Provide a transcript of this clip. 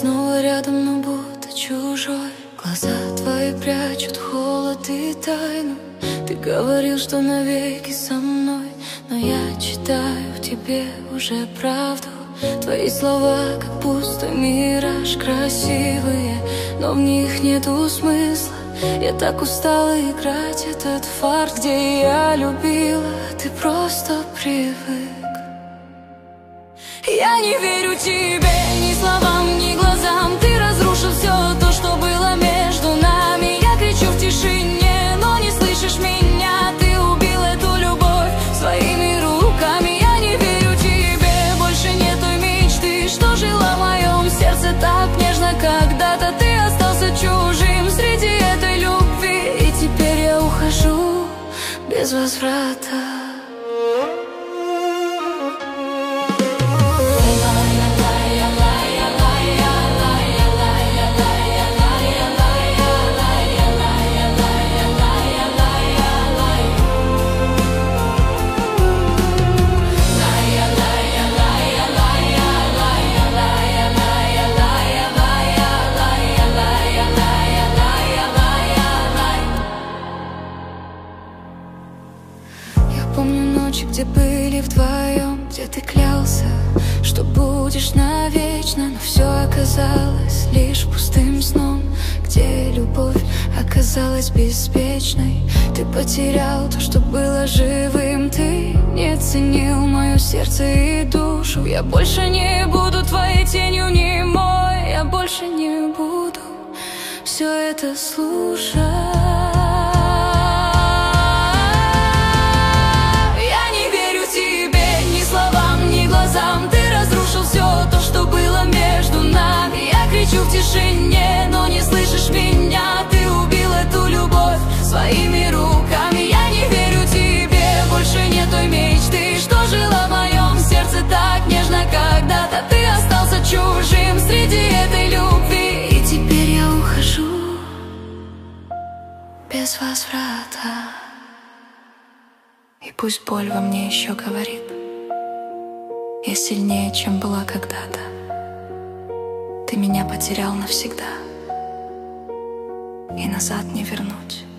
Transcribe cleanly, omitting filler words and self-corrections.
снова рядом, но будто чужой. Глаза твои прячут холод и тайну. Ты говорил, что навеки со мной, но я читаю в тебе уже правду. Твои слова, как пустой мираж, красивые, но в них нету смысла. Я так устала играть этот фарс, где я любила, ты просто привык. Я не верю тебе, ни словам, ни глазам. Ты разрушил все то, что было между нами. Я кричу в тишине, но не слышишь меня. Ты убил эту любовь своими руками. Я не верю тебе, больше нет той мечты, что жила в моем сердце так нежно когда-то. Ты остался чужим среди этой любви, и теперь я ухожу без возврата. Помню ночи, где были вдвоем, где ты клялся, что будешь навечно, но все оказалось лишь пустым сном, где любовь оказалась беспечной. Ты потерял то, что было живым, ты не ценил мое сердце и душу. Я больше не буду твоей тенью немой, я больше не буду все это слушать. Ты разрушил все то, что было между нами. Я кричу в тишине, но не слышишь меня. Ты убил эту любовь своими руками. Я не верю тебе, больше нет той мечты, что жила в моем сердце так нежно когда-то. Ты остался чужим среди этой любви, и теперь я ухожу без возврата. И пусть боль во мне еще говорит: я сильнее, чем была когда-то. Ты меня потерял навсегда, и назад не вернуть.